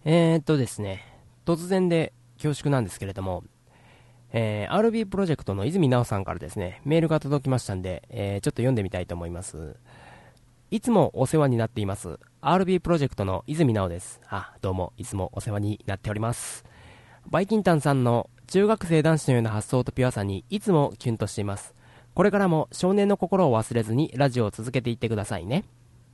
ですね、突然で恐縮なんですけれども、RB プロジェクトの泉直さんからですね、メールが届きましたんで、ちょっと読んでみたいと思います。いつもお世話になっています。RB プロジェクトの泉直です。どうも、いつもお世話になっております。バイキンタンさんの中学生男子のような発想とピュアさにいつもキュンとしています。これからも少年の心を忘れずにラジオを続けていってくださいね。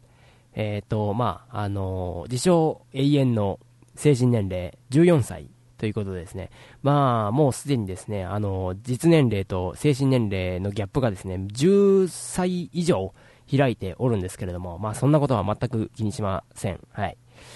自称永遠の成人年齢14歳ということでですね、もうすでにですね、実年齢と精神年齢のギャップがですね、10歳以上開いておるんですけれども、そんなことは全く気にしません。はい。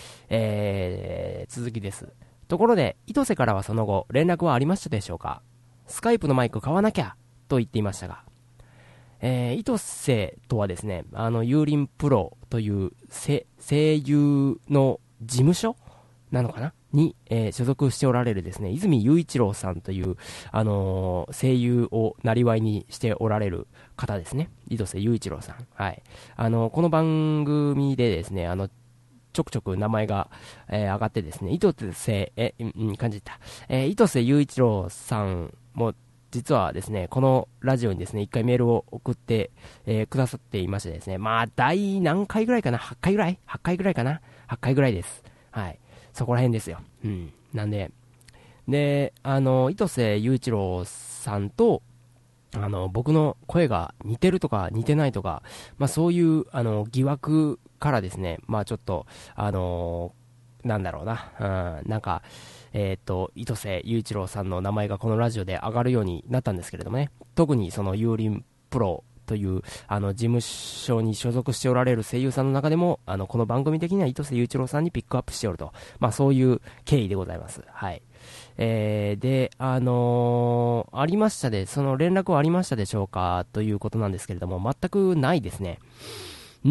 続きです。ところで、糸瀬からはその後、連絡はありましたでしょうか？スカイプのマイク買わなきゃと言っていましたが、糸瀬とはですね、ユーリンプロという声優の事務所なのかなに、所属しておられるですね、泉雄一郎さんという、声優をなりわいにしておられる方ですね。糸瀬雄一郎さん。はい。この番組でですね、ちょくちょく名前が、上がってですね、糸瀬、感じた。糸瀬雄一郎さんも、実はですね、このラジオにですね、一回メールを送って、くださっていましてですね、第何回ぐらいかな？ 8 回ぐらい？ 8 回ぐらいかな？ 8 回ぐらいです。はい。そこら辺ですよ。うん。なんで、糸瀬雄一郎さんと、僕の声が似てるとか似てないとか、そういう、疑惑からですね、ちょっと、なんだろうな、糸瀬雄一郎さんの名前がこのラジオで上がるようになったんですけれどもね、特にそのユーリンプロという事務所に所属しておられる声優さんの中でも、この番組的には糸瀬雄一郎さんにピックアップしておると、そういう経緯でございます。はい。で、ありましたで、その連絡はありましたでしょうかということなんですけれども、全くないですね。うん。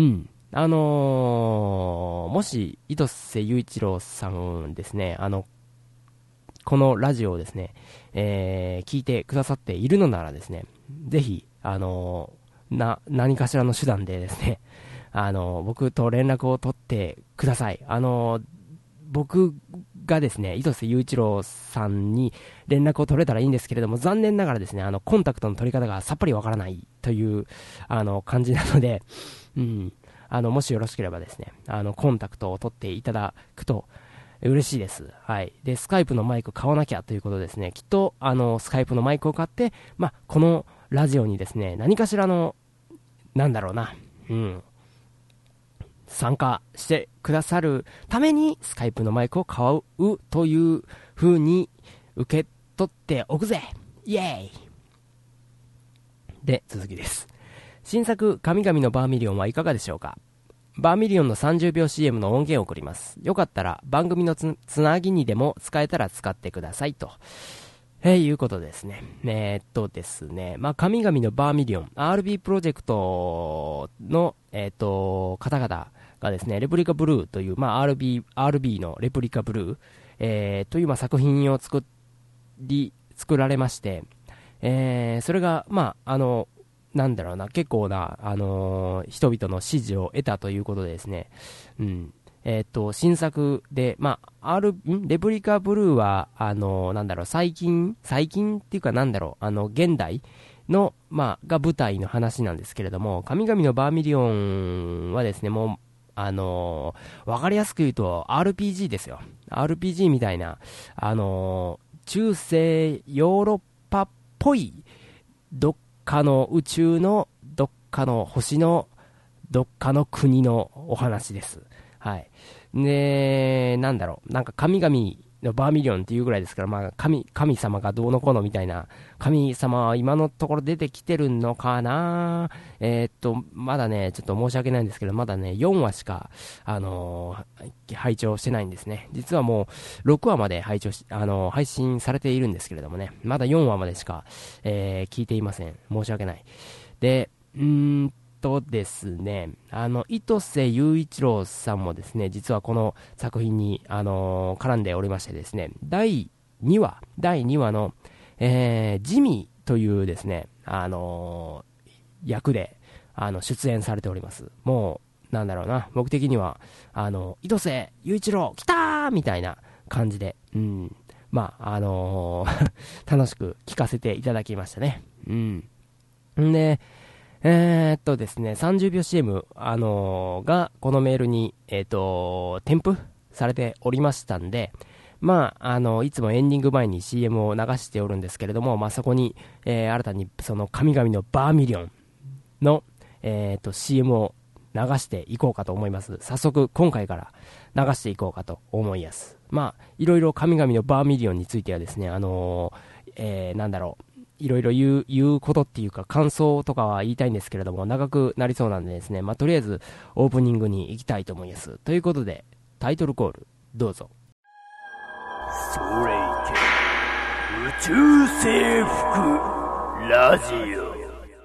もし、糸瀬雄一郎さんですね、このラジオをですね、聞いてくださっているのならですね、ぜひ、何かしらの手段でですね、僕と連絡を取ってください。僕がですね、糸瀬雄一郎さんに連絡を取れたらいいんですけれども、残念ながらですね、コンタクトの取り方がさっぱりわからないという、感じなので、うん、もしよろしければですね、コンタクトを取っていただくと嬉しいです。はい。で、スカイプのマイク買わなきゃということですね、きっと、スカイプのマイクを買って、このラジオにですね、何かしらの、なんだろうな、うん、参加してくださるためにスカイプのマイクを買うという風に受け取っておくぜ、イエーイ。で、続きです。新作神々のバーミリオンはいかがでしょうか？バーミリオンの30秒 CM の音源を送ります。よかったら番組のつなぎにでも使えたら使ってくださいと、いうことですね。ですね、神々のバーミリオン RB プロジェクトの、方々がですね、レプリカブルーという、RB のレプリカブルー、という、作品を作られまして、それが、なんだろうな、結構な、人々の支持を得たということでですね、うん。新作で、レプリカブルーは、なんだろう、最近っていうかなんだろう、現代の、が舞台の話なんですけれども、神々のバーミリオンはですね、もう、わかりやすく言うと RPG ですよ。RPG みたいな、中世ヨーロッパっぽい、どっかの宇宙のどっかの星のどっかの国のお話です。はい。で、なんだろう、なんか神々のバーミリオンっていうぐらいですから、神様がどうのこうのみたいな、神様は今のところ出てきてるのかな。まだね、ちょっと申し訳ないんですけど、まだね、4話しか、拝聴してないんですね。実はもう、6話まで配信されているんですけれどもね、まだ4話までしか、聞いていません。申し訳ない。で、ですね、糸瀬雄一郎さんもですね、実はこの作品に、絡んでおりましてですね、第2話の、ジミーというですね、役で、出演されております。もう、なんだろうな、僕的には、糸瀬雄一郎、来たーみたいな感じで、まあ、楽しく聞かせていただきましたね。で、ですね、30秒 CM、が、このメールに、添付されておりましたんで、まあ、いつもエンディング前に CM を流しておるんですけれども、まあ、そこに、新たに、その、神々のバーミリオンの、CM を流していこうかと思います。早速、今回から流していこうかと思います。まあ、いろいろ神々のバーミリオンについてはですね、なんだろう、いろいろ言うことっていうか感想とかは言いたいんですけれども、長くなりそうなんでですね、まあ、とりあえずオープニングに行きたいと思います。ということで、タイトルコール、どうぞ。 それいけ、宇宙征服ラジオ。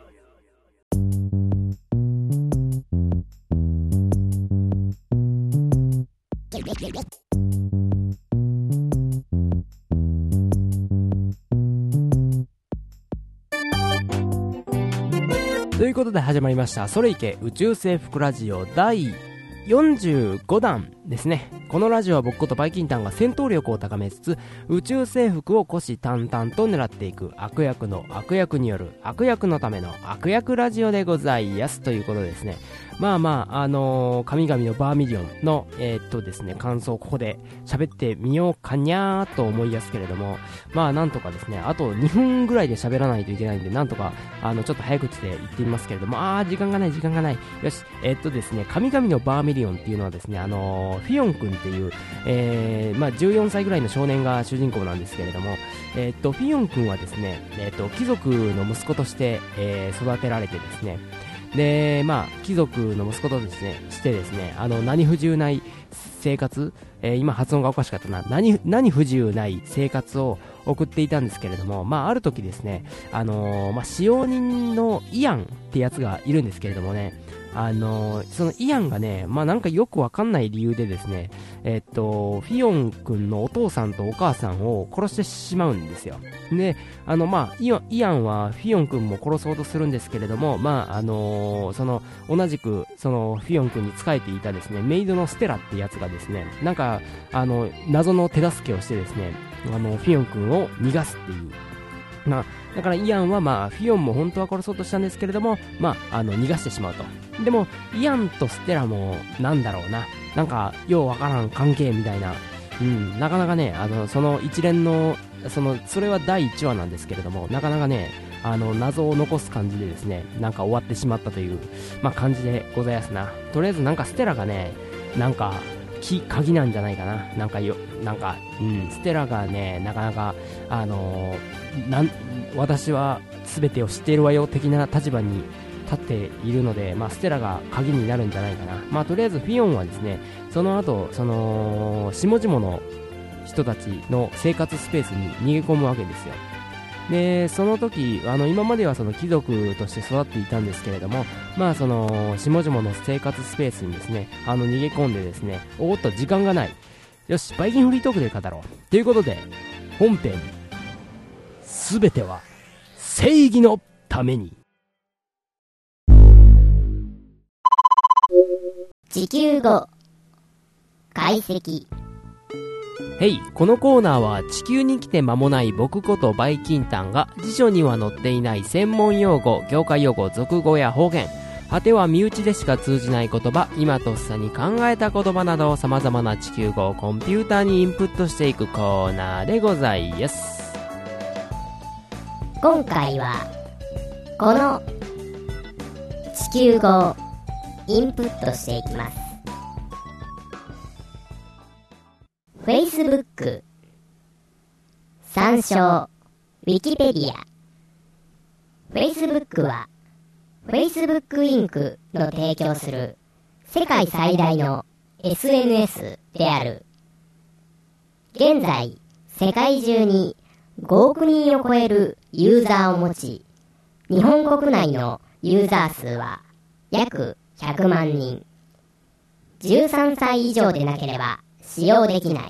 ということで始まりました、それいけ宇宙征服ラジオ第45弾ですね。このラジオは僕ことバイキンタンが戦闘力を高めつつ宇宙征服を虎視眈々と狙っていく悪役の悪役による悪役のための悪役ラジオでございますということですね。まあまあ、神々のバーミリオンのですね、感想をここで喋ってみようかにゃーと思いやすけれども、まあなんとかですね、あと2分ぐらいで喋らないといけないんで、なんとかちょっと早口で言ってみますけれども、時間がないよし、ですね、神々のバーミリオンっていうのはですね、フィヨン君っていう、まあ14歳ぐらいの少年が主人公なんですけれども、フィヨン君はですね、貴族の息子として、育てられてですね、で、まあ、貴族の息子とですね、してですね、何不自由ない生活、今発音がおかしかったな、何不自由ない生活を送っていたんですけれども、まあ、ある時ですね、まあ、使用人のイアンってやつがいるんですけれどもね、そのイアンがね、まあなんかよくわかんない理由でですね、フィヨン君のお父さんとお母さんを殺してしまうんですよ。で、まあ、イアンはフィヨン君も殺そうとするんですけれども、まあ、その、同じく、その、フィヨン君に仕えていたですね、メイドのステラってやつがですね、なんか、謎の手助けをしてですね、フィヨン君を逃がすっていう、だからイアンはまあフィヨンも本当は殺そうとしたんですけれども、まあ逃がしてしまうと。でもイアンとステラもなんだろうな、なんかようわからん関係みたいな、なかなかね、その一連のそれは第1話なんですけれども、なかなかね、謎を残す感じでですね、なんか終わってしまったという、まあ感じでございますな。とりあえずなんかステラがね、なんか鍵なんじゃないかな。ステラがね、なかなか、私は全てを知っているわよ的な立場に立っているので、まあ、ステラが鍵になるんじゃないかな。まあ、とりあえずフィヨンはですね、その後、下々の人たちの生活スペースに逃げ込むわけですよ。で、その時、今まではその貴族として育っていたんですけれども、まあ、下々の生活スペースにですね、逃げ込んでですね、おっと、時間がない。よし、バイキンフリートークで語ろう。ということで、本編、すべては、正義のために。 地球語解析。 このコーナーは地球に来て間もない僕ことバイキンタンが辞書には載っていない専門用語、業界用語、俗語や方言、果ては身内でしか通じない言葉、今とっさに考えた言葉など様々な地球語をコンピューターにインプットしていくコーナーでございます。 今回はこの地球語をインプットしていきます。Facebook、参照、Wikipedia。Facebook は Facebook Inc. の提供する世界最大の SNS である。現在、世界中に5億人を超えるユーザーを持ち、日本国内のユーザー数は約100万人。13歳以上でなければ使用できない。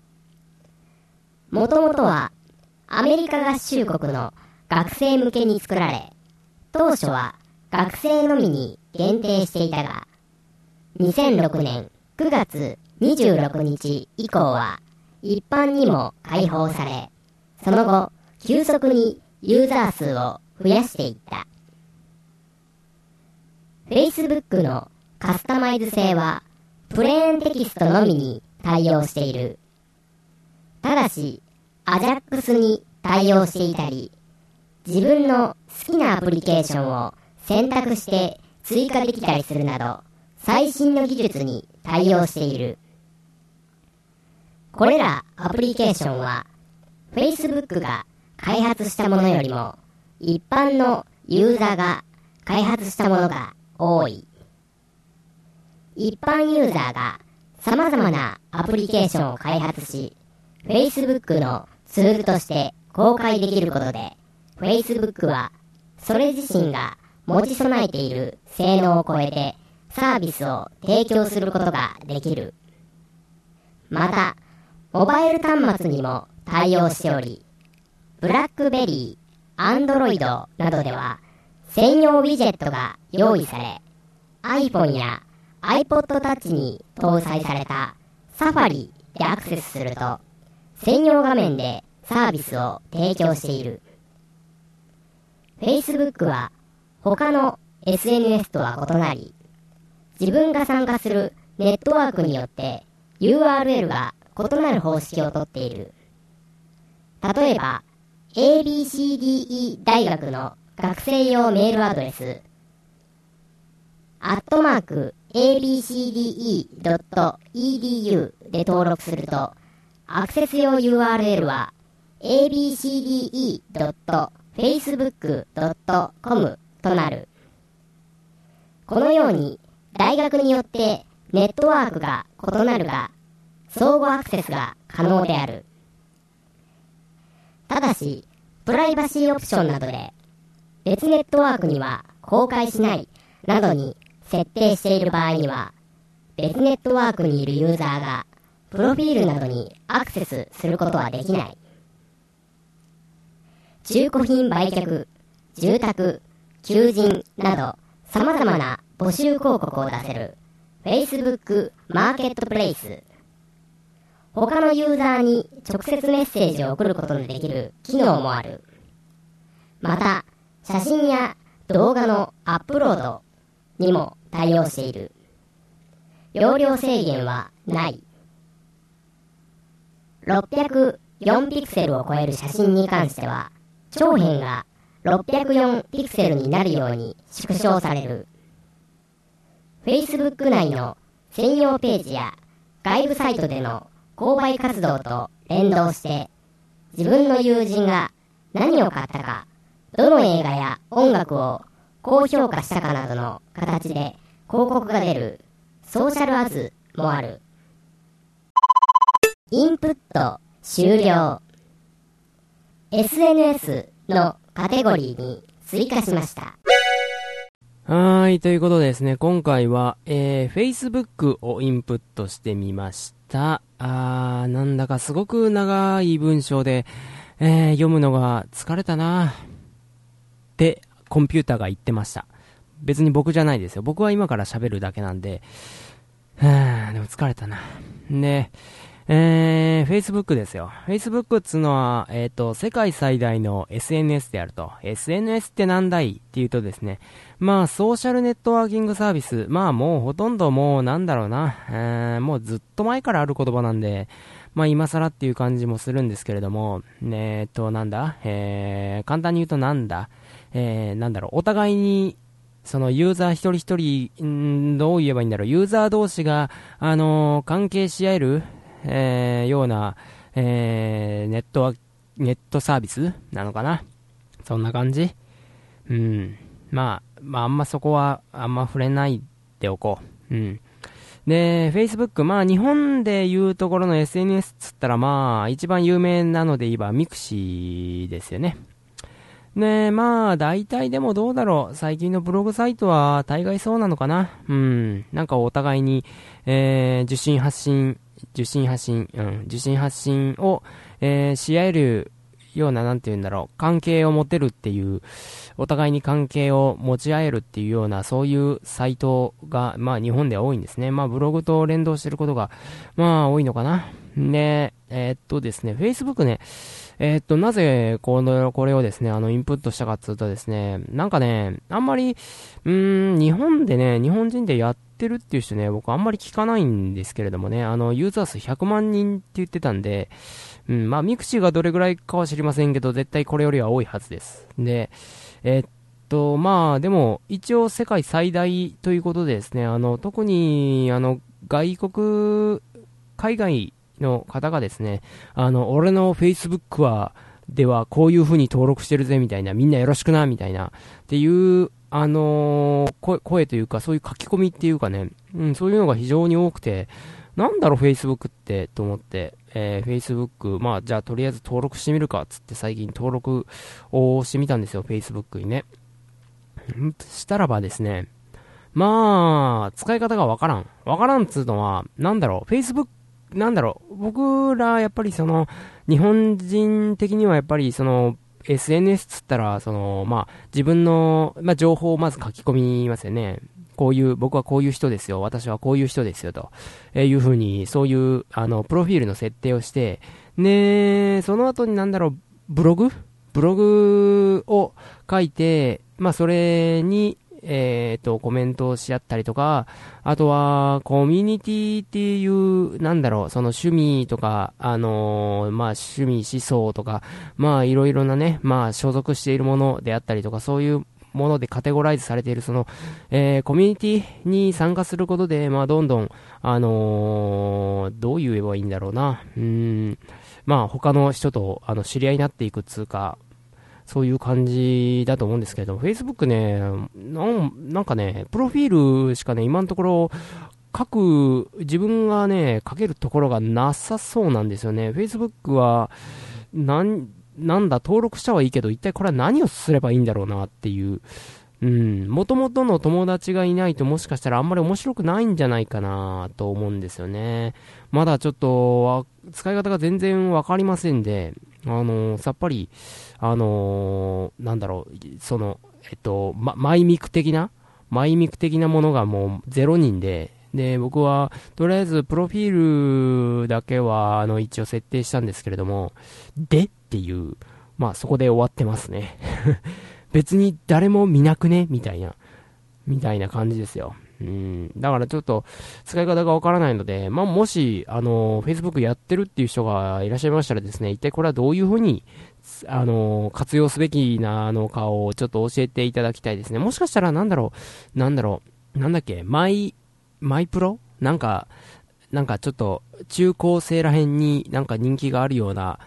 もともとはアメリカ合衆国の学生向けに作られ、当初は学生のみに限定していたが、2006年9月 26日以降は一般にも開放され、その後、急速にユーザー数を増やしていった。Facebook のカスタマイズ性はプレーンテキストのみに対応している。ただし、AJAX に対応していたり、自分の好きなアプリケーションを選択して追加できたりするなど、最新の技術に対応している。これらアプリケーションは、Facebook が開発したものよりも、一般のユーザーが開発したものが多い。一般ユーザーが様々なアプリケーションを開発し、Facebook のツールとして公開できることで、Facebook はそれ自身が持ち備えている性能を超えてサービスを提供することができる。また、モバイル端末にも対応しており、BlackBerry、Android などでは専用ウィジェットが用意され、iPhone や iPod Touch に搭載された Safari でアクセスすると、専用画面でサービスを提供している。Facebook は他の SNS とは異なり、自分が参加するネットワークによって URL が異なる方式をとっている。例えば、ABCDE 大学の学生用メールアドレス、@abcde.edu で登録すると、アクセス用 URL は abcde.facebook.com となる。このように大学によってネットワークが異なるが、相互アクセスが可能である。ただし、プライバシーオプションなどで別ネットワークには公開しないなどに設定している場合には、別ネットワークにいるユーザーがプロフィールなどにアクセスすることはできない。中古品売却、住宅、求人など様々な募集広告を出せる Facebook マーケットプレイス。他のユーザーに直接メッセージを送ることのできる機能もある。また、写真や動画のアップロードにも対応している。容量制限はない。604ピクセルを超える写真に関しては、長辺が604ピクセルになるように縮小される。Facebook 内の専用ページや外部サイトでの購買活動と連動して、自分の友人が何を買ったか、どの映画や音楽を高評価したかなどの形で広告が出るソーシャルアズもある。インプット終了。SNS のカテゴリーに追加しました。 はい、ということでですね、今回は、Facebook をインプットしてみました。なんだかすごく長い文章で、読むのが疲れたなってコンピューターが言ってました。別に僕じゃないですよ。僕は今から喋るだけなんで、でも疲れたな。で、Facebook ですよ。Facebook っつうのは、世界最大の SNS であると。SNS ってなんだいっていうとですね、まあ、ソーシャルネットワーキングサービス。まあ、もうほとんどもうなんだろうな。もうずっと前からある言葉なんで、まあ、今更っていう感じもするんですけれども、なんだ簡単に言うとなんだなんだろう、お互いに、そのユーザー一人一人、どう言えばいいんだろう、ユーザー同士が、関係し合える、ような、ネットサービスなのかな。そんな感じ。まあ、あんまそこは、あんま触れないでおこう。で、Facebook、まあ、日本でいうところの SNS つったら、まあ、一番有名なので言えば、ミクシーですよね。ねえ、まあ、大体でもどうだろう。最近のブログサイトは大概そうなのかな。なんかお互いに、受信発信を、し合えるような、なんて言うんだろう、関係を持てるっていう、お互いに関係を持ち合えるっていうような、そういうサイトが、まあ日本では多いんですね。まあブログと連動してることが、まあ多いのかな。で、ですね、Facebook ね、なぜこれをですね、インプットしたかっていうとですね、なんかね、あんまり、日本でね、日本人でやってるっていう人ね、僕あんまり聞かないんですけれどもね、ユーザー数100万人って言ってたんで、まあ、ミクシーがどれぐらいかは知りませんけど、絶対これよりは多いはずです。で、まあ、でも、一応世界最大ということでですね、特に、海外の方がですね、俺の Facebook ではこういう風に登録してるぜみたいな、みんなよろしくな、みたいな、っていう、声というか、そういう書き込みっていうかね、そういうのが非常に多くて、なんだろう Facebook ってと思って、Facebook、まあじゃあとりあえず登録してみるかっつって最近登録をしてみたんですよ、Facebook にね。したらばですね、まあ、使い方がわからん。わからんっつうのは、なんだろう、Facebook、なんだろう、僕らやっぱりその、日本人的にはやっぱりその、SNS つったら、その、まあ、自分の、まあ、情報をまず書き込みますよね。僕はこういう人ですよ、私はこういう人ですよ、というふうに、そういう、プロフィールの設定をして、ね、その後になんだろう、ブログを書いて、まあ、それに、コメントをし合ったりとか、あとは、コミュニティっていう、なんだろう、その趣味とか、まあ、趣味思想とか、まあ、いろいろなね、まあ、所属しているものであったりとか、そういうものでカテゴライズされている、その、コミュニティに参加することで、まあ、どんどん、どう言えばいいんだろうな、まあ、他の人と、知り合いになっていくっつうか、そういう感じだと思うんですけれども、Facebook ね、なんかね、プロフィールしかね、今のところ、自分がね、書けるところがなさそうなんですよね。Facebook は、なんだ、登録したはいいけど、一体これは何をすればいいんだろうなっていう、元々の友達がいないともしかしたらあんまり面白くないんじゃないかなと思うんですよね。まだちょっと、使い方が全然わかりませんで、さっぱり、なんだろう、その、マイミク的なものがもう0人で、僕は、とりあえず、プロフィールだけは、一応設定したんですけれども、っていう、まあ、そこで終わってますね。別に誰も見なくねみたいな感じですよ。だからちょっと使い方がわからないので、まあ、もし、Facebook やってるっていう人がいらっしゃいましたらですね、一体これはどういう風に、活用すべきなのかをちょっと教えていただきたいですね。もしかしたらなんだっけ、マイプロなんかちょっと中高生らへんになんか人気があるような、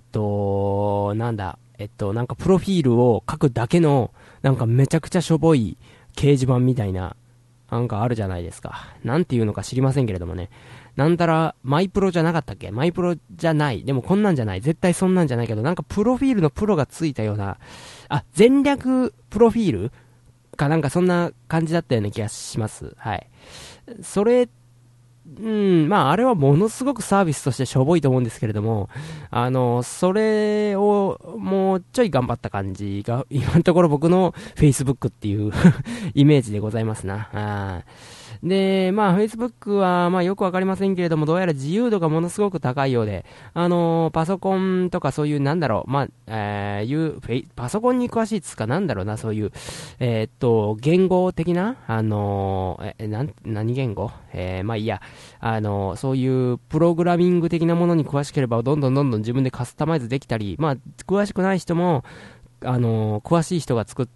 なんかプロフィールを書くだけの、なんかめちゃくちゃしょぼい掲示板みたいな、なんかあるじゃないですか。なんていうのか知りませんけれどもね。なんたら、マイプロじゃなかったっけ？マイプロじゃない。でもこんなんじゃない。絶対そんなんじゃないけど、なんかプロフィールのプロがついたような、戦略プロフィールかなんかそんな感じだったような気がします。はい。それ、まああれはものすごくサービスとしてしょぼいと思うんですけれども、それをもうちょい頑張った感じが、今のところ僕の Facebook っていうイメージでございますな。で、まあ Facebook はまあよくわかりませんけれども、どうやら自由度がものすごく高いようで、パソコンとかそういうなんだろう、まあ、パソコンに詳しいっつかなんだろうな、そういう、言語的な、何言語まあいいや、そういうプログラミング的なものに詳しければ、どんどん自分でカスタマイズできたり、まあ、詳しくない人も、詳しい人が作った、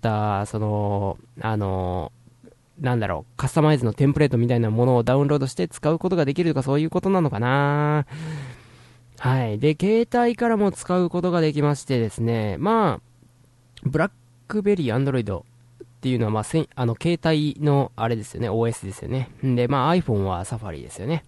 その、なんだろう、カスタマイズのテンプレートみたいなものをダウンロードして使うことができるとかそういうことなのかな。はい。で、携帯からも使うことができましてですね、まあ、ブラックベリー、アンドロイドっていうのは、まあ、携帯のあれですよね、OS ですよね。で、まあ iPhone はサファリですよね。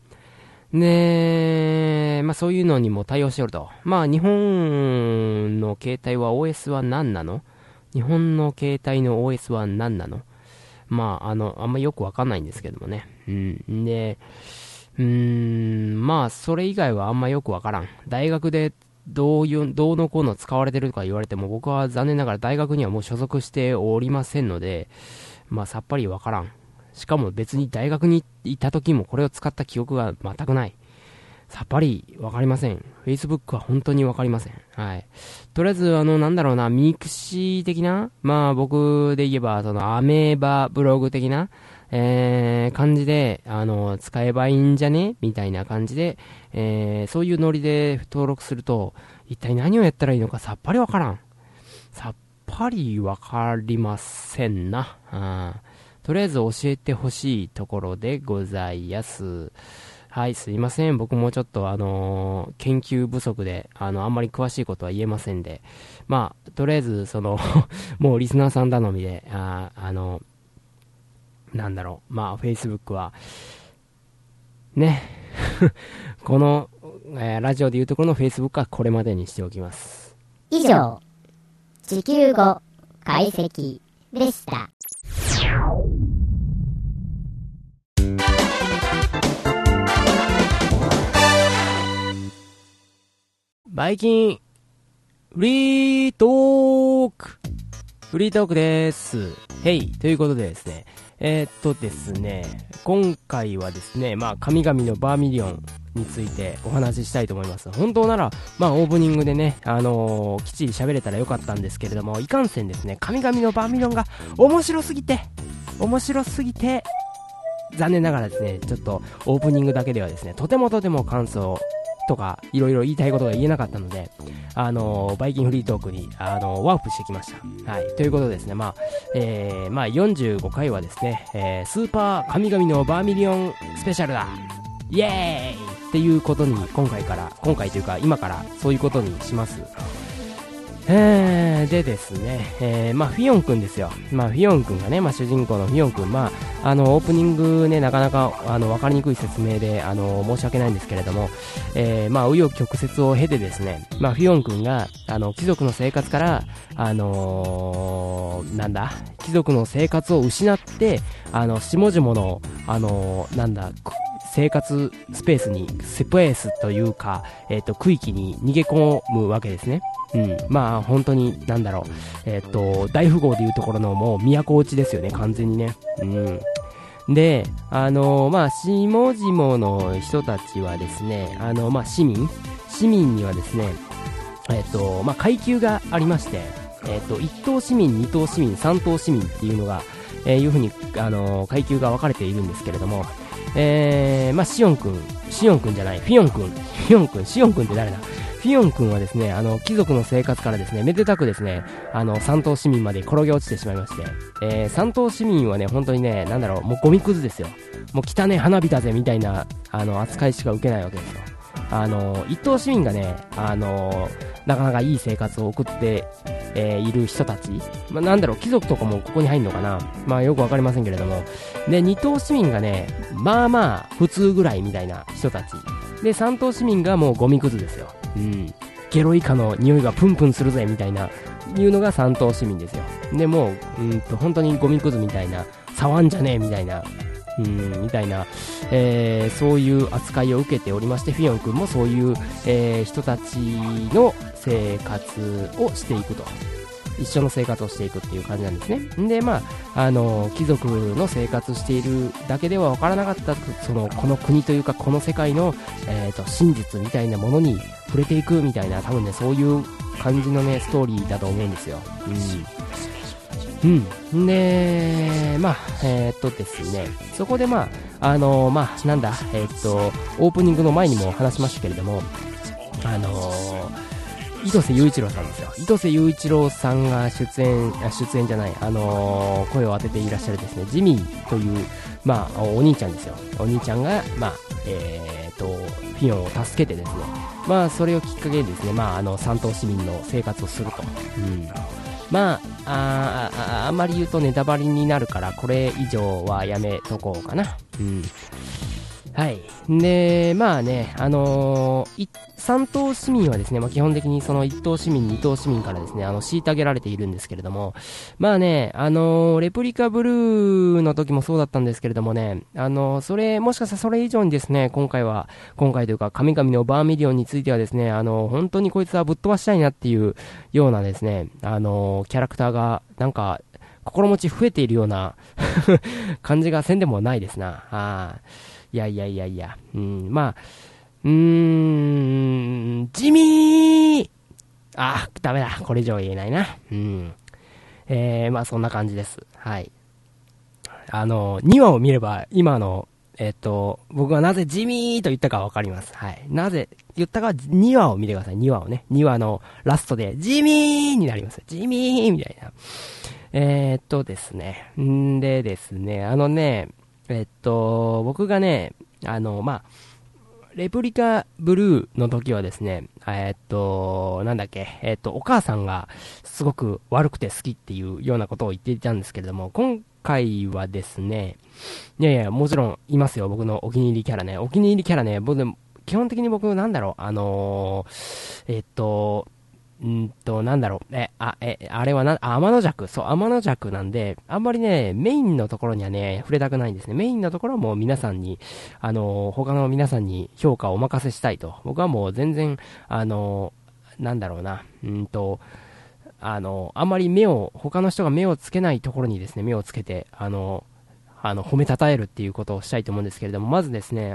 で、まあそういうのにも対応しておると。まあ日本の携帯は OS は何なの？日本の携帯の OS は何なの？まあ、あんまよくわかんないんですけどもね。で、まあ、それ以外はあんまよくわからん。大学でどうのこうの使われてるとか言われても、僕は残念ながら大学にはもう所属しておりませんので、まあさっぱりわからん。しかも別に大学にいた時もこれを使った記憶が全くない。さっぱりわかりません。Facebook は本当にわかりません。はい。とりあえず、なんだろうな、ミクシー的な、まあ僕で言えば、アメーバブログ的な、感じで、使えばいいんじゃねみたいな感じで、そういうノリで登録すると、一体何をやったらいいのかさっぱりわからん。さっぱりわかりませんな。とりあえず教えてほしいところでございます。はい、すいません。僕もちょっと研究不足で、あんまり詳しいことは言えませんで、まあ、とりあえず、もうリスナーさん頼みで、なんだろう、まあ、Facebook は、ね、この、ラジオでいうところの Facebook はこれまでにしておきます。 以上、地球語解析でした。 バイキンフリートークです。へい、ということでですね、ですね、今回はですね、まあ神々のバーミリオンについてお話ししたいと思います。本当ならまあオープニングでね、きっちり喋れたらよかったんですけれども、いかんせんですね、神々のバーミリオンが面白すぎて残念ながらですね、ちょっとオープニングだけではですね、とても感想とかいろいろ言いたいことが言えなかったので、バイキンフリートークにワープしてきました。はい、ということでですね、まあ45回はですね、スーパー神々のバーミリオンスペシャルだ、イエーイっていうことに今回というか今からそういうことにします。でですね、まあフィオンくんですよ。まあフィオンくんがね、まあ主人公のフィオンくん、まあオープニングね、なかなかわかりにくい説明で申し訳ないんですけれども、まあ紆余曲折を経てですね、まあフィオンくんが貴族の生活から貴族の生活を失って下々の生活スペースにというか、区域に逃げ込むわけですね。まあ本当に大富豪でいうところのもう都落ちですよね、完全にね。で、まあ下々の人たちはですね、まあ市民にはですね、まあ階級がありまして、1等市民、2等市民、3等市民っていうのが、いうふうに階級が分かれているんですけれども、まあシオンくんじゃない、フィオンくんって誰だ？フィオン君はですね、貴族の生活からですね、めでたくですね、三等市民まで転げ落ちてしまいまして、三等市民はね、本当にね、もうゴミくずですよ。もう汚ね花火だぜみたいな、扱いしか受けないわけですよ。一等市民がね、なかなかいい生活を送って、いる人たち、まあ、貴族とかもここに入んのかな、まあよくわかりませんけれども、で、二等市民がね、まあまあ普通ぐらいみたいな人たちで、三等市民がもうゴミくずですよ。ゲロイカの匂いがプンプンするぜみたいないうのが三等市民ですよ。でもう本当にゴミくずみたいな、触んじゃねえみたいなそういう扱いを受けておりまして、フィオン君もそういう、人たちの生活をしていくと、一緒の生活をしていくっていう感じなんですね。で、まあ貴族の生活しているだけでは分からなかったこの国というかこの世界の、真実みたいなものに触れていくみたいな、多分ねそういう感じのねストーリーだと思うんですよ。で、まあですね、そこでまあまあオープニングの前にも話しましたけれども、糸瀬雄一郎さんですよ。糸瀬雄一郎さんが出演じゃない、声を当てていらっしゃるですね、ジミーという、まあ、お兄ちゃんですよ。お兄ちゃんが、まあ、フィオンを助けてですね、まあ、それをきっかけにですね、まあ、三等市民の生活をすると。まあ、あんまり言うとネタバレになるから、これ以上はやめとこうかな。 はい。で、まあね、三島市民はですね、まあ基本的にその一島市民、二島市民からですね、虐げられているんですけれども、まあね、レプリカブルーの時もそうだったんですけれどもね、もしかしたらそれ以上にですね、今回というか、神々のバーミリオンについてはですね、本当にこいつはぶっ飛ばしたいなっていうようなですね、キャラクターが、なんか、心持ち増えているような感じがせんでもないですな。いや、まあ、地味ダメだ。これ以上言えないな。まあそんな感じです。はい。2話を見れば、今の、僕がなぜ地味と言ったかわかります。はい。なぜ言ったかは2話を見てください。2話をね。2話のラストで、地味になります。地味みたいな。ですね。でですね、僕がね、まあ、レプリカブルーの時はですね、なんだっけ、お母さんがすごく悪くて好きっていうようなことを言っていたんですけれども、今回はですね、いやいや、もちろんいますよ、僕のお気に入りキャラね。お気に入りキャラね、基本的に僕、なんだろう、なんだろう、あれは天の弱。そう、天の弱なんで、あんまりね、メインのところにはね、触れたくないんですね。メインのところはもう皆さんに、他の皆さんに評価をお任せしたいと。僕はもう全然、なんだろうな、あんまり他の人が目をつけないところにですね、目をつけて、褒めたたえるっていうことをしたいと思うんですけれども、まずですね、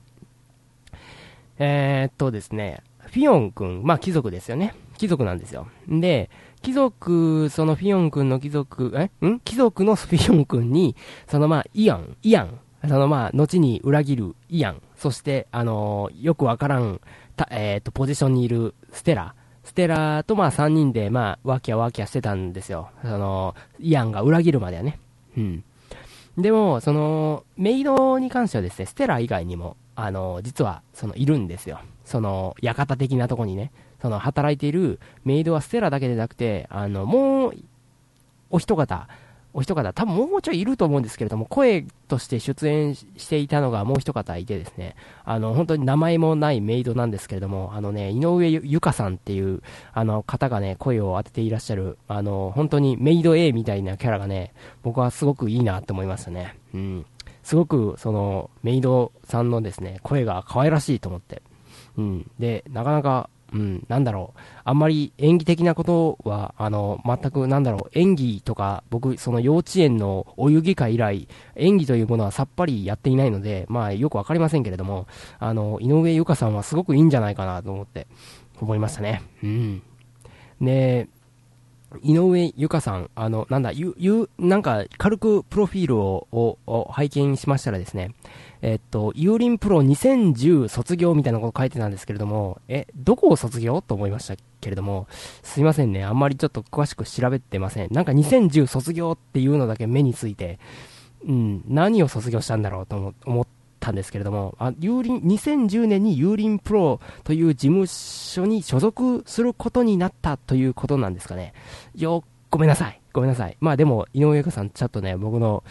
ですね、フィオン君、まあ貴族ですよね。貴族なんですよ。で、貴族のフィオン君の貴族のフィオン君に、イアン、後に裏切るイアン、そして、よくわからん、ポジションにいるステラと3人で、ワキャしてたんですよ。イアンが裏切るまではね。うん。でも、メイドに関してはですね、ステラ以外にも、実は、いるんですよ。館的なとこにね、働いているメイドはステラだけでなくて、もう、お一方、多分もうちょいいると思うんですけれども、声として出演していたのがもう一方いてですね、本当に名前もないメイドなんですけれども、井上ゆかさんっていう、方がね、声を当てていらっしゃる、本当にメイド A みたいなキャラがね、僕はすごくいいなって思いましたね。うん。すごく、メイドさんのですね、声が可愛らしいと思って。うん。で、なかなか、なんだろう。あんまり演技的なことは、全く、演技とか、僕、幼稚園のお遊戯会以来、演技というものはさっぱりやっていないので、よくわかりませんけれども、井上由香さんはすごくいいんじゃないかなと思いましたね。うん。で、井上由香さん、なんか、軽くプロフィールを拝見しましたらですね、ユーリンプロ2010卒業みたいなこと書いてたんですけれども、どこを卒業と思いましたけれども、すいませんね、あんまりちょっと詳しく調べてません。なんか2010卒業っていうのだけ目について、何を卒業したんだろうと思ったんですけれども、2010年にユーリンプロという事務所に所属することになったということなんですかね。ごめんなさい。まあでも、井上由香さん、ちょっとね、僕の、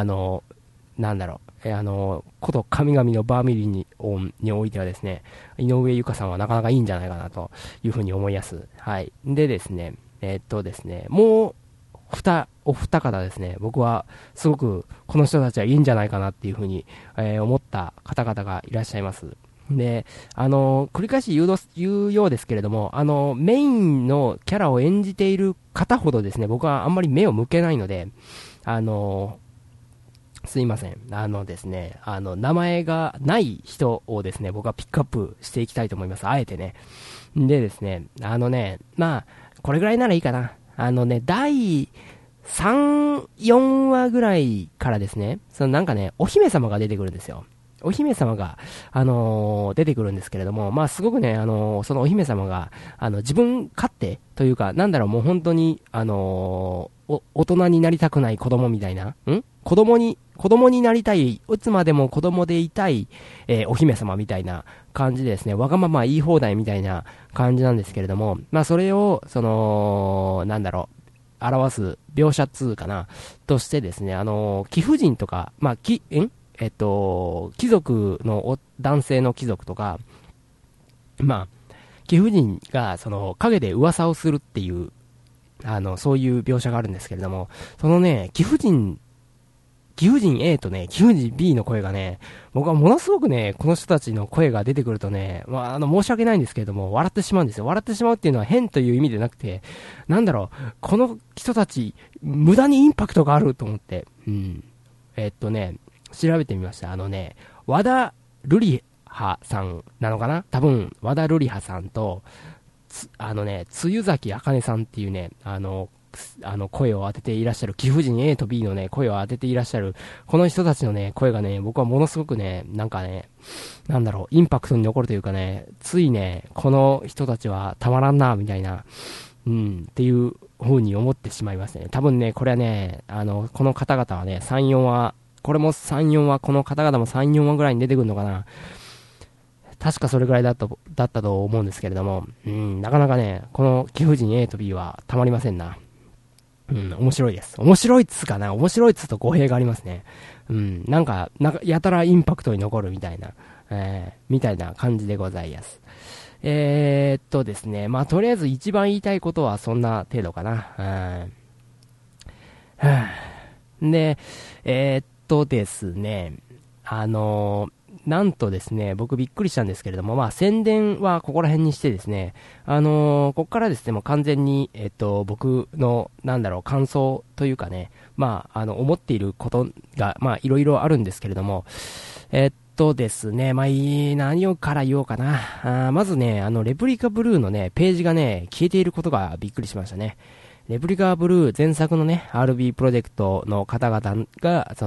こと神々のバーミリオンにおいてはですね、井上由香さんはなかなかいいんじゃないかなというふうに思います。はい。でですね、もう、お二方ですね、僕はすごくこの人たちはいいんじゃないかなっていうふうに、思った方々がいらっしゃいます。で、繰り返し言うようですけれども、メインのキャラを演じている方ほどですね、僕はあんまり目を向けないので、すいません。ですね、名前がない人をですね、僕はピックアップしていきたいと思います。あえてね。でですね、これぐらいならいいかな。第3、4話ぐらいからですね、お姫様が出てくるんですよ。お姫様が、出てくるんですけれども、すごくね、そのお姫様が、自分勝手というか、もう本当に、大人になりたくない子供みたいな、子供になりたい、いつまでも子供でいたい、お姫様みたいな感じでですね、わがまま言い放題みたいな感じなんですけれども、それを、表す描写かな、としてですね、貴婦人とか、 貴族の男性の貴族とか、まあ、貴婦人が、陰で噂をするっていう、そういう描写があるんですけれども、そのね、貴婦人 A とね、貴婦人 B の声がね、僕はものすごくね、この人たちの声が出てくるとね、申し訳ないんですけれども、笑ってしまうんですよ。笑ってしまうっていうのは変という意味でなくて、この人たち、無駄にインパクトがあると思って、調べてみました。和田瑠璃葉さんなのかな、多分、和田瑠璃葉さんと、露崎茜さんっていうね、声を当てていらっしゃる、貴婦人 A と B のね、声を当てていらっしゃる、この人たちのね、声がね、僕はものすごくね、インパクトに残るというかね、ついね、この人たちはたまらんな、みたいな、っていう風に思ってしまいますね。多分ね、これはね、この方々はね、3、4話、これも3、4話、この方々も3、4話ぐらいに出てくるのかな。確かそれぐらいだったと思うんですけれども、なかなかね、この貴婦人 A と B はたまりませんな。面白いです。面白いっつかな、面白いっつと語弊がありますね。やたらインパクトに残るみたいな、みたいな感じでございます。ですね、とりあえず一番言いたいことはそんな程度かな。で、ですね、なんとですね、僕びっくりしたんですけれども、宣伝はここら辺にしてですね、ここからですね、もう完全に、僕の、感想というかね、思っていることが、いろいろあるんですけれども、ですね、何をから言おうかな。まずね、レプリカブルーのね、ページがね、消えていることがびっくりしましたね。レプリカブルー前作のね、RB プロジェクトの方々が、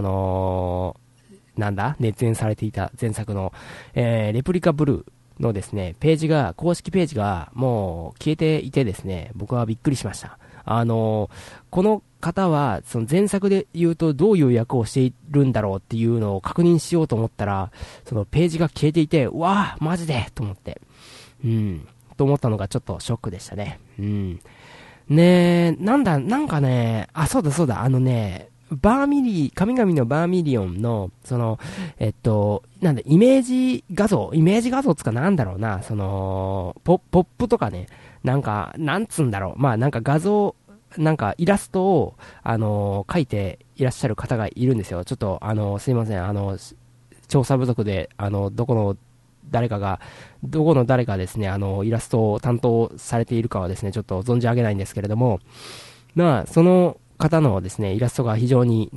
熱演されていた前作の、レプリカブルーのですね、公式ページがもう消えていてですね、僕はびっくりしました。この方は、その前作で言うとどういう役をしているんだろうっていうのを確認しようと思ったら、そのページが消えていて、うわぁ、マジでと思って。と思ったのがちょっとショックでしたね。ねえ、そうだ、神々のバーミリオンの、イメージ画像つかポップとかね、なんつんだろう、画像、イラストを、描いていらっしゃる方がいるんですよ。ちょっと、すいません、調査不足で、どこの誰かですね、イラストを担当されているかはですね、ちょっと存じ上げないんですけれども、その方のですね、イラストが非常に、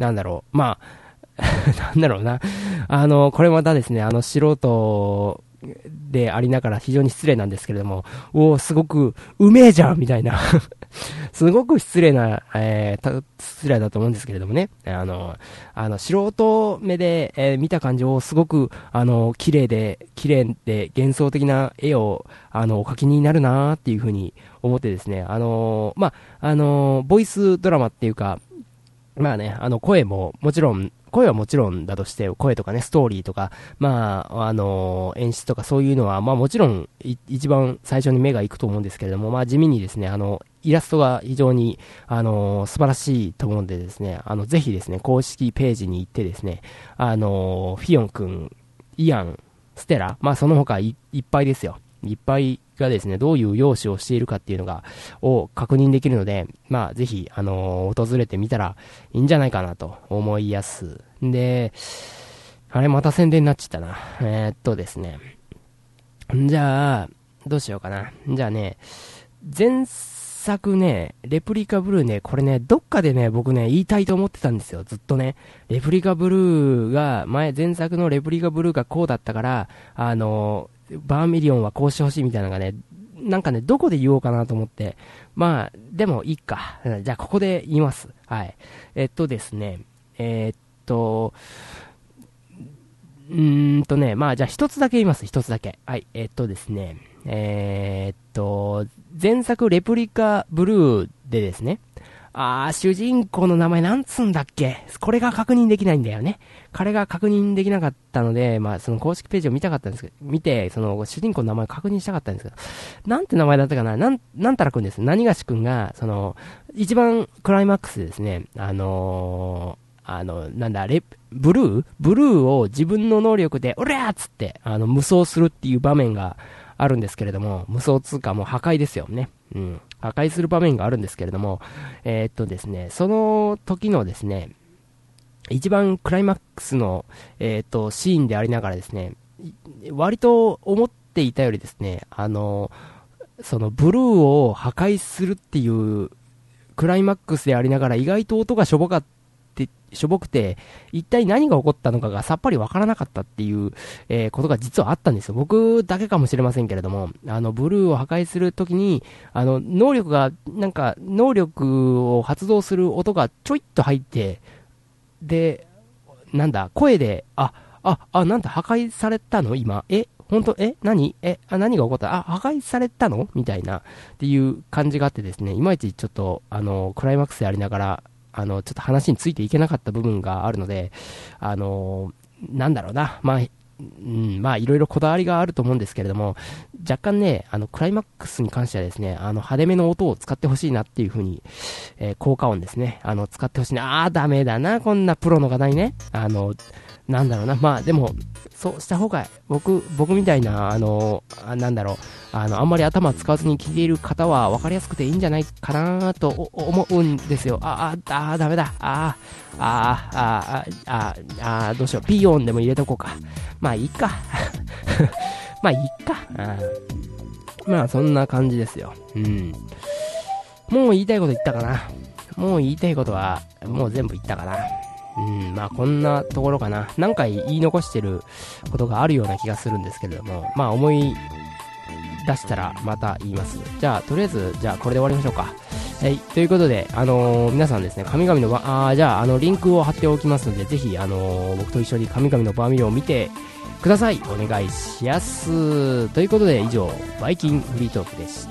これまたですね、素人でありながら非常に失礼なんですけれども、すごく、うめえじゃんみたいな、すごく失礼だと思うんですけれどもね、素人目で、見た感じをすごく、綺麗で幻想的な絵を、お描きになるなーっていうふうに思ってですね、ボイスドラマっていうか、声はもちろんだとして、声とかね、ストーリーとか、演出とかそういうのは、もちろん、一番最初に目が行くと思うんですけれども、地味にですね、イラストが非常に、素晴らしいと思うんでですね、ぜひですね、公式ページに行ってですね、フィヨン君、イアン、ステラ、その他いっぱいですよ。いっぱいがですね、どういう容姿をしているかっていうのを確認できるので、ぜひ、訪れてみたらいいんじゃないかなと思いやす。で、あれ、また宣伝になっちゃったな。ですね。じゃあ、どうしようかな。じゃあね、前作ね、レプリカブルーね、これね、どっかでね、僕ね、言いたいと思ってたんですよ、ずっとね。レプリカブルーが、前作のレプリカブルーがこうだったから、バーミリオンはこうしてほしいみたいなのがね、どこで言おうかなと思って。でもいいか。じゃあ、ここで言います。はい。ですね。じゃあ一つだけ言います。一つだけ。はい。ですね。前作レプリカブルーでですね。主人公の名前なんつんだっけ？これが確認できないんだよね。彼が確認できなかったので、その公式ページを見たかったんですけど、見て、その主人公の名前を確認したかったんですけど、なんて名前だったかな？なんたらくんです。何がしくんが、一番クライマックスでですね、 なんだ、ブルーを自分の能力で、おりゃーっつって、無双するっていう場面があるんですけれども、無双つうかもう破壊ですよね。うん。破壊する場面があるんですけれども、ですね、その時のですね、一番クライマックスの、シーンでありながらですね、割と思っていたよりですね、そのブルーを破壊するっていうクライマックスでありながら意外と音がしょぼくて、一体何が起こったのかがさっぱりわからなかったっていう、ことが実はあったんですよ。僕だけかもしれませんけれども、ブルーを破壊するときに、能力を発動する音がちょいっと入って、で、なんだ、声で、なんだ、破壊されたの今。本当何何が起こった破壊されたのみたいな、っていう感じがあってですね、いまいちちょっと、クライマックスでありながら、ちょっと話についていけなかった部分があるので、なんだろうな、まあ、いろいろこだわりがあると思うんですけれども、若干ね、クライマックスに関してはですね、派手めの音を使ってほしいなっていう風に、効果音ですね、使ってほしいな。ダメだな、こんなプロの方にね。なんだろうな、まあでも、そうした方が、僕みたいな、なんだろう、あんまり頭使わずに聞いている方は分かりやすくていいんじゃないかなと思うんですよ。ダメだ。どうしよう。ピー音でも入れとこうか。まあいいか。まあいいか。まあそんな感じですよ。うん。もう言いたいこと言ったかな。もう言いたいことは、もう全部言ったかな。まあこんなところかな。何回言い残してることがあるような気がするんですけれども、まあ思い出したらまた言います。じゃあとりあえず、じゃあこれで終わりましょうか。はい、ということで、皆さんですね、神々のじゃあリンクを貼っておきますので、ぜひ僕と一緒に神々のバーミリオンを見てください。お願いしやす。ということで以上、バイキンフリートークでした。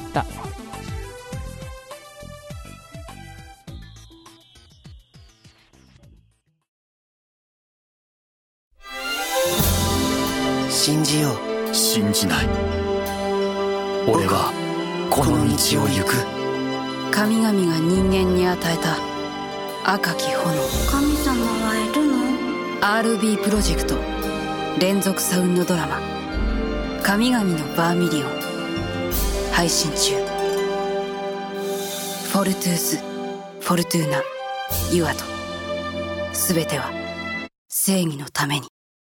信じよう。 信じない。俺はこの道を行く。 神々が人間に与えた赤き炎。 神様はいるの？ RB プロジェクト連続サウンドドラマ神々のバーミリオン配信中。フォルトゥース、フォルトゥーナ、ユアト、すべては正義のために。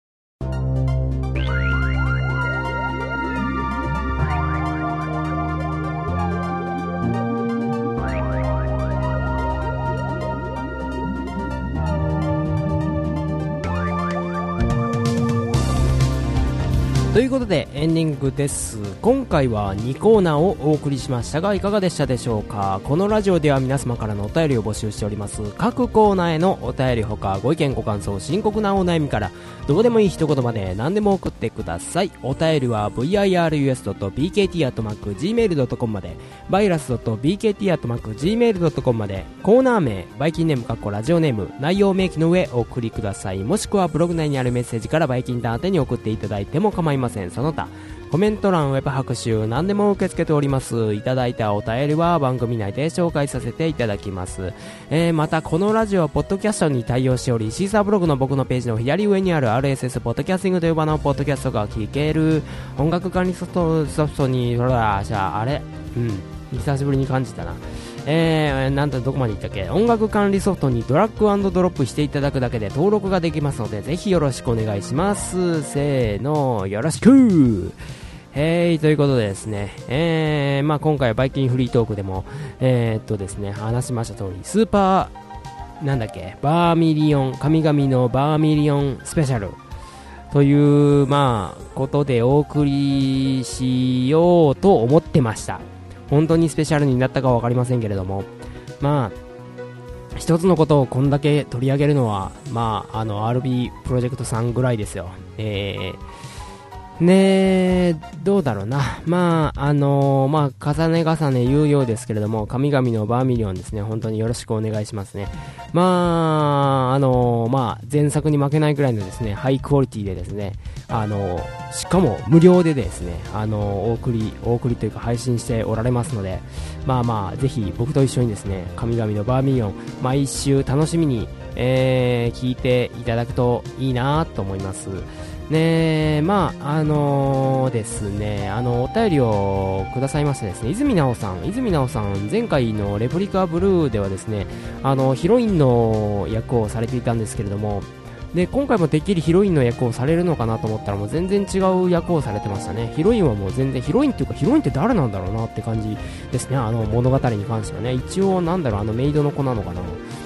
ということでエンディングです。今回は2コーナーをお送りしましたが、いかがでしたでしょうか。このラジオでは皆様からのお便りを募集しております。各コーナーへのお便りほか、ご意見ご感想、深刻なお悩みからどうでもいい一言まで何でも送ってください。お便りは virus.bkt@gmail.com まで、virus.bkt@gmail.com まで、コーナー名、バイキンネームラジオネーム、内容明記の上お送りください。もしくはブログ内にあるメッセージからバイキンター宛てに送っていただいても構いません。その他コメント欄、ウェブ拍手何でも受け付けております。いただいたお便りは番組内で紹介させていただきます。またこのラジオはポッドキャストに対応しており、シーサーブログの僕のページの左上にある RSS ポッドキャスティングという場のポッドキャストが聞ける音楽管理ソフトに久しぶりに感じたな。なんとどこまでいったっけ。音楽管理ソフトにドラッグ&ドロップしていただくだけで登録ができますので、ぜひよろしくお願いします。せーの、よろしく。ということでですね、まあ今回はバイキンフリートークでもですね、話しました通り、スーパーバーミリオン、神々のバーミリオンスペシャルということでお送りしようと思ってました。本当にスペシャルになったかは分かりませんけれども、一つのことをこんだけ取り上げるのはRB プロジェクトさんぐらいですよ。 ねえ、どうだろうな。まあ、重ね重ね言うようですけれども、神々のバーミリオンですね、本当によろしくお願いしますね。まあ、前作に負けないくらいのですね、ハイクオリティでですね、しかも無料でですね、お送りというか配信しておられますので、ぜひ僕と一緒にですね、神々のバーミリオン、毎週楽しみに、聞いていただくといいなと思います。ね、ですね、お便りをくださいましてですね、泉直さん、前回のレプリカブルーではですね、ヒロインの役をされていたんですけれども、で、今回もてっきりヒロインの役をされるのかなと思ったら、もう全然違う役をされてましたね。ヒロインはもう全然、ヒロインって誰なんだろうなって感じですね、物語に関してはね。一応、メイドの子なのかな。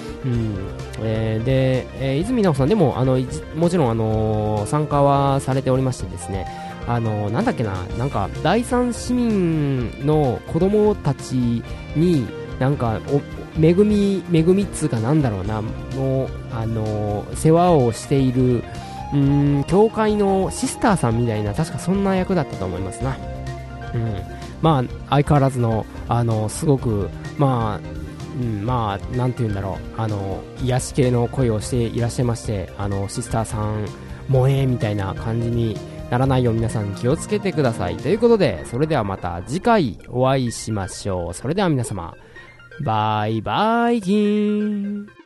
泉直さんでももちろん参加はされておりましてですね、なんだっけな、なんか第三市民の子供たちになんか恵みっつうかなんだろうな、もう世話をしている教会のシスターさんみたいな、確かそんな役だったと思いますな。相変わらずのすごくなんて言うんだろう、癒し系の声をしていらっしゃいまして、シスターさん萌えみたいな感じにならないよう皆さん気をつけてくださいということで、それではまた次回お会いしましょう。それでは皆様バイバイキーン。